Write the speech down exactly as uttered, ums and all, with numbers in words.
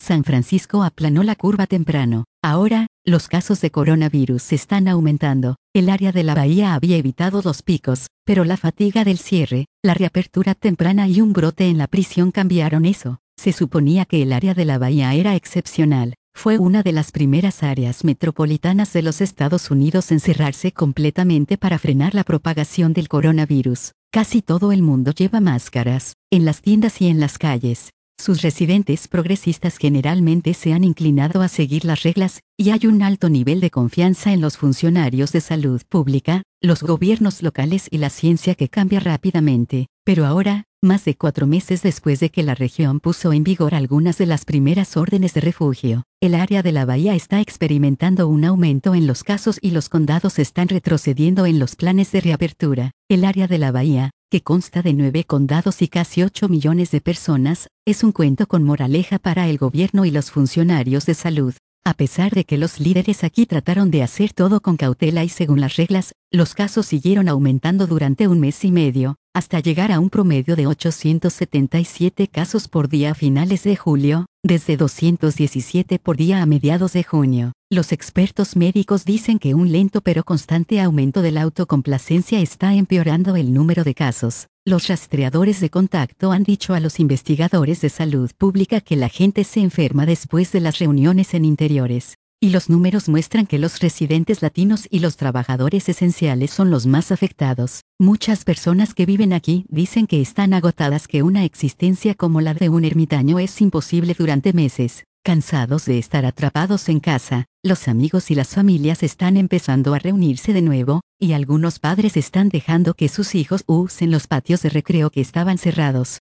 San Francisco aplanó la curva temprano. Ahora, los casos de coronavirus están aumentando. El área de la bahía había evitado los picos, pero la fatiga del cierre, la reapertura temprana y un brote en la prisión cambiaron eso. Se suponía que el área de la bahía era excepcional. Fue una de las primeras áreas metropolitanas de los Estados Unidos en cerrarse completamente para frenar la propagación del coronavirus. Casi todo el mundo lleva máscaras, en las tiendas y en las calles. Sus residentes progresistas generalmente se han inclinado a seguir las reglas, y hay un alto nivel de confianza en los funcionarios de salud pública, los gobiernos locales y la ciencia que cambia rápidamente. Pero ahora, más de cuatro meses después de que la región puso en vigor algunas de las primeras órdenes de refugio, el área de la bahía está experimentando un aumento en los casos y los condados están retrocediendo en los planes de reapertura. El área de la bahía, que consta de nueve condados y casi ocho millones de personas, es un cuento con moraleja para el gobierno y los funcionarios de salud. A pesar de que los líderes aquí trataron de hacer todo con cautela y según las reglas, los casos siguieron aumentando durante un mes y medio, hasta llegar a un promedio de ochocientos setenta y siete casos por día a finales de julio, desde doscientos diecisiete por día a mediados de junio. Los expertos médicos dicen que un lento pero constante aumento de la autocomplacencia está empeorando el número de casos. Los rastreadores de contacto han dicho a los investigadores de salud pública que la gente se enferma después de las reuniones en interiores. Y los números muestran que los residentes latinos y los trabajadores esenciales son los más afectados. Muchas personas que viven aquí dicen que están agotadas, que una existencia como la de un ermitaño es imposible durante meses. Cansados de estar atrapados en casa, los amigos y las familias están empezando a reunirse de nuevo, y algunos padres están dejando que sus hijos usen los patios de recreo que estaban cerrados.